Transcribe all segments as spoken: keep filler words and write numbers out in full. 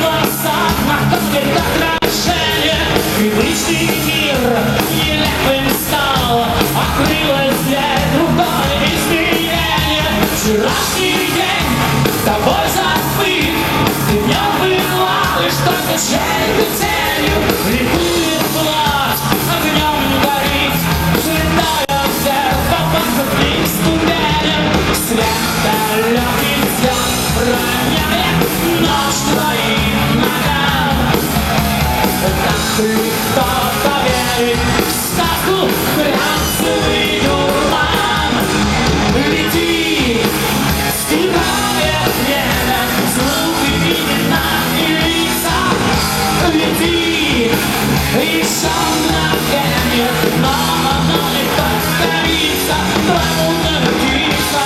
глазах находит отражение. Привычный мир нелепым стал, открылась дверь другое измерение. Вчерашний день тобой забыт, ты в нем была лишь только чьей-то тенью. Ликует плоть, огнем горит, взлетая вверх по подходным ступеням. Свет далекий взгляд роняет ночь твоим ногам. Так легко поверить в сказку, глянцевый дурман. Лети, стирая время, звуки, имена и лица. Лети, еще мгновенье, но оно не повторится, твоему навредиться.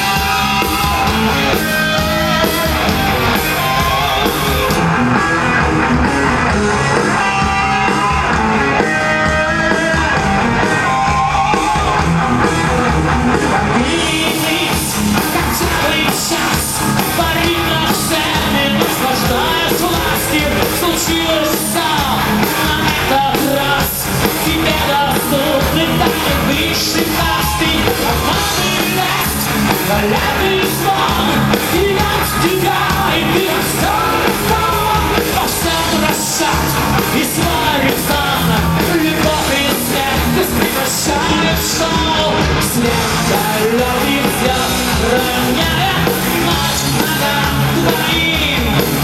Случилось все на этот раз. Тебе доступны тайны высшей касты. Обманный лест, халявный звон. Терять тебя, и ты растён. Во всем рассад и свой резон. Любовь и свет беспрекращает шоу. Свет далёкий взгляд роняет ночь к ногам твоим.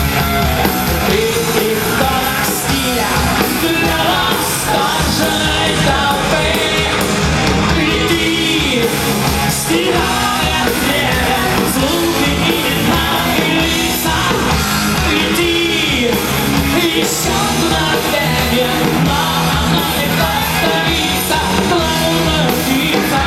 Стирая время, звуки, имена и лица. Лети, еще мгновенье, но оно не повторится, твоему навредиться.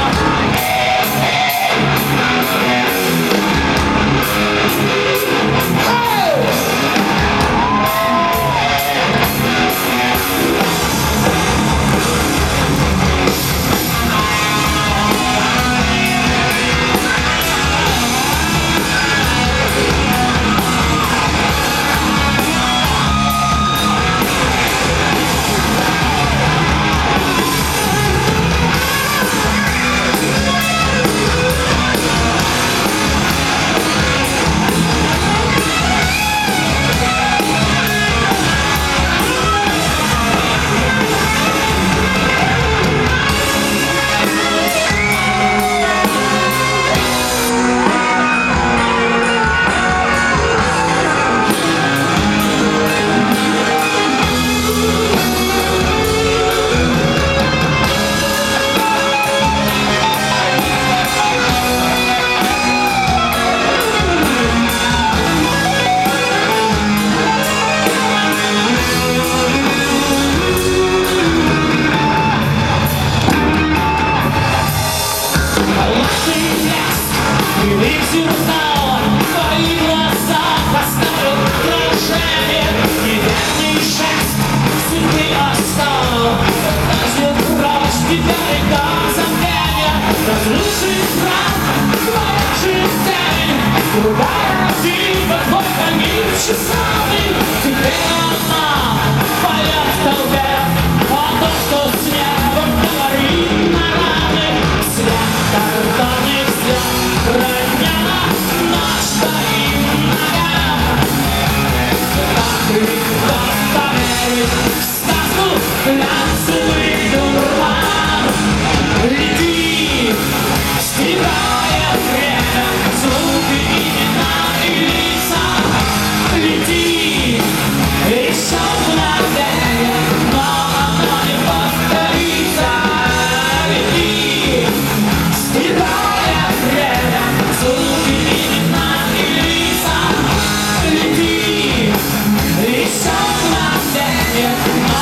Yeah.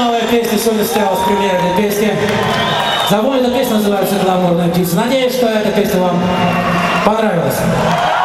новая песня сегодня состоялась премьера этой песни. Забыли, эта песня называется «Гламурная птица». Надеюсь, что эта песня вам понравилась.